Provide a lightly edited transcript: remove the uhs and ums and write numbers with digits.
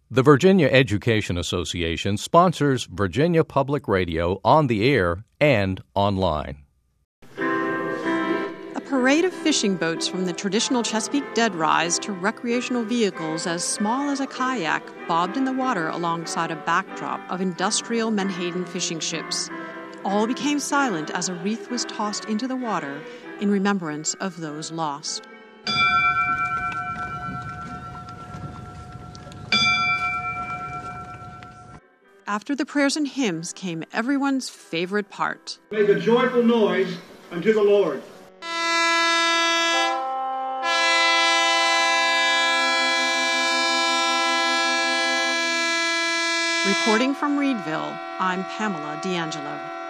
The Virginia Education Association sponsors Virginia Public Radio on the air and online. A parade of fishing boats from the traditional Chesapeake dead rise to recreational vehicles as small as a kayak bobbed in the water alongside a backdrop of industrial Menhaden fishing ships. All became silent as a wreath was tossed into the water in remembrance of those lost. After the prayers and hymns came everyone's favorite part. Make a joyful noise unto the Lord. Reporting from Reedville, I'm Pamela D'Angelo.